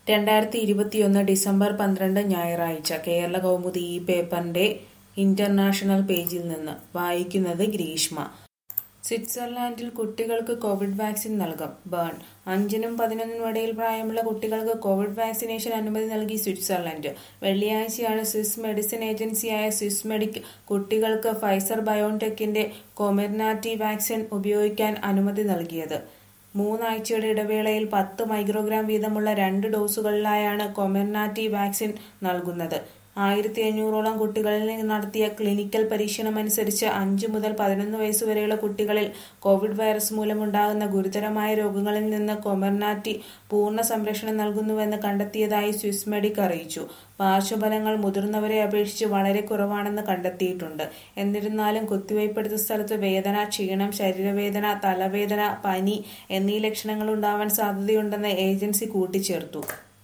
2021 December 12 ഞായറാഴ്ച കേരള കൗമുദി ഈ പേപ്പറിന്റെ ഇന്റർനാഷണൽ പേജിൽ നിന്ന് വായിക്കുന്നത് ഗ്രീഷ്മ. സ്വിറ്റ്സർലാൻഡിൽ കുട്ടികൾക്ക് കോവിഡ് വാക്സിൻ നൽകും. ബേൺ. 5-നും 11-നും ഇടയിൽ പ്രായമുള്ള കുട്ടികൾക്ക് കോവിഡ് വാക്സിനേഷൻ അനുമതി നൽകി സ്വിറ്റ്സർലൻഡ്. വെള്ളിയാഴ്ചയാണ് സ്വിസ് മെഡിസിൻ ഏജൻസിയായ സ്വിസ്മെഡിക് കുട്ടികൾക്ക് ഫൈസർ ബയോൺടെക്കിന്റെ കൊമിർനാറ്റി വാക്സിൻ ഉപയോഗിക്കാൻ അനുമതി നൽകിയത്. 3 ആഴ്ചയുടെ ഇടവേളയിൽ 10 മൈക്രോഗ്രാം വീതമുള്ള 2 ഡോസുകളിലായാണ് കൊമിർനാറ്റി വാക്സിൻ നൽകുന്നത്. 1500ഓളം കുട്ടികളിൽ നടത്തിയ ക്ലിനിക്കൽ പരീക്ഷണമനുസരിച്ച് 5 മുതൽ 11 വയസ്സുവരെയുള്ള കുട്ടികളിൽ കോവിഡ് വൈറസ് മൂലമുണ്ടാകുന്ന ഗുരുതരമായ രോഗങ്ങളിൽ നിന്ന് കൊമിർനാറ്റി പൂർണ്ണ സംരക്ഷണം നൽകുന്നുവെന്ന് കണ്ടെത്തിയതായി സ്വിസ്മെഡിക് അറിയിച്ചു. പാർശ്വഫലങ്ങൾ മുതിർന്നവരെ അപേക്ഷിച്ച് വളരെ കുറവാണെന്ന് കണ്ടെത്തിയിട്ടുണ്ട്. എന്നിരുന്നാലും കുത്തിവയ്പ്പെടുത്ത സ്ഥലത്ത് വേദന, ക്ഷീണം, ശരീരവേദന, തലവേദന, പനി എന്നീ ലക്ഷണങ്ങൾ ഉണ്ടാവാൻ സാധ്യതയുണ്ടെന്ന് ഏജൻസി കൂട്ടിച്ചേർത്തു.